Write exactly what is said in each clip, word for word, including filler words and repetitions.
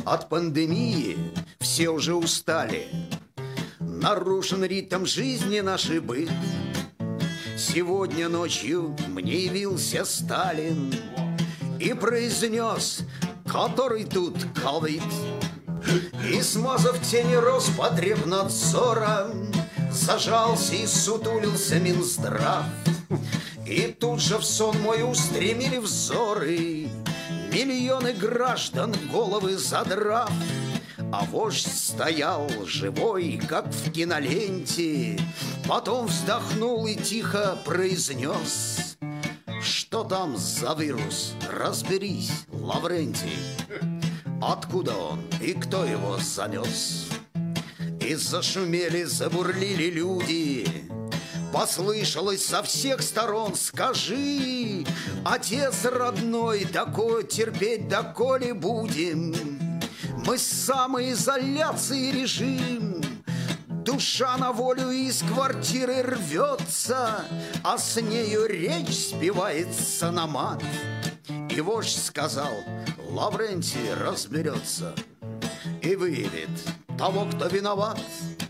От пандемии все уже устали. Нарушен ритм жизни нашей быт. Сегодня ночью мне явился Сталин и произнес: который тут ковид. И, смазав тени Роспотребнадзора, зажался и сутулился Минздрав. И тут же в сон мой устремили взоры миллионы граждан, головы задрав. А вождь стоял живой, как в киноленте, потом вздохнул и тихо произнес: что там за вирус? Разберись, Лаврентий. Откуда он и кто его занес? И зашумели, забурлили люди. Послышалось со всех сторон: скажи, отец родной, такое терпеть доколе будем? Мы с самоизоляции режим. Душа на волю из квартиры рвется, а с нею речь сбивается на мат. И вождь сказал: Лаврентий разберется и выявит того, кто виноват.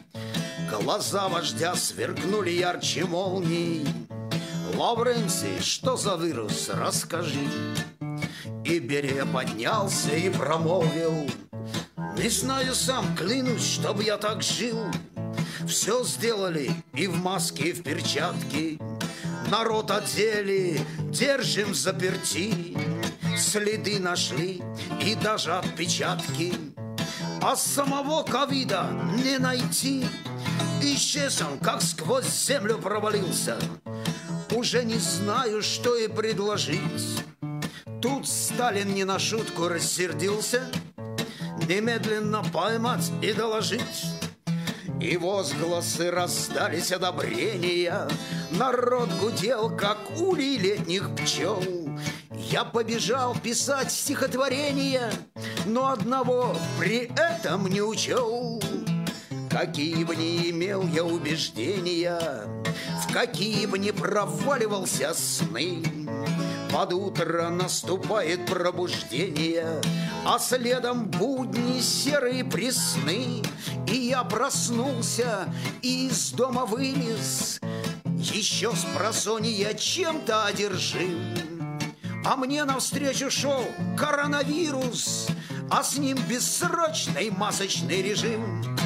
Глаза вождя сверкнули ярче молний. Лаврентий, что за вирус, расскажи. И Берия поднялся и промолвил: не знаю сам, клянусь, чтоб я так жил. Все сделали и в маске, и в перчатке. Народ одели, держим заперти. Следы нашли и даже отпечатки. А самого ковида не найти. Исчез он, как сквозь землю провалился. Уже не знаю, что и предложить. Тут Сталин не на шутку рассердился: немедленно поймать и доложить. И возгласы раздались одобрения. Народ гудел, как улей летних пчел. Я побежал писать стихотворение, но одного при этом не учел. Какие бы ни имел я убеждения, в какие бы ни проваливался сны, под утро наступает пробуждение, а следом будни серые пресны. И я проснулся и из дома вылез, еще с просонья чем-то одержим. А мне навстречу шел коронавирус, а с ним бессрочный масочный режим.